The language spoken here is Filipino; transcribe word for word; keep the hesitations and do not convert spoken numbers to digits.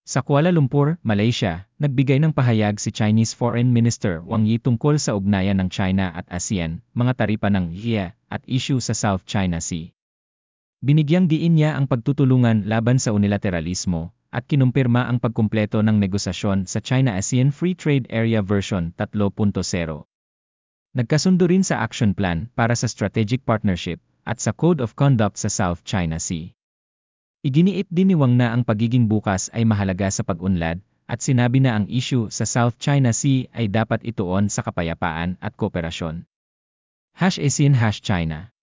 Sa Kuala Lumpur, Malaysia, nagbigay ng pahayag si Chinese Foreign Minister Wang Yi tungkol sa ugnayan ng China at ASEAN, mga taripa ng I A, at issue sa South China Sea. Binigyang diin niya ang pagtutulungan laban sa unilateralismo, at kinumpirma ang pagkumpleto ng negosasyon sa China-ASEAN Free Trade Area version three point oh. Nagkasundo rin sa action plan para sa strategic partnership at sa Code of Conduct sa South China Sea. Iginiit din ni Wang na ang pagiging bukas ay mahalaga sa pag-unlad, at sinabi na ang issue sa South China Sea ay dapat ituon sa kapayapaan at kooperasyon. Hash ASEAN Hash China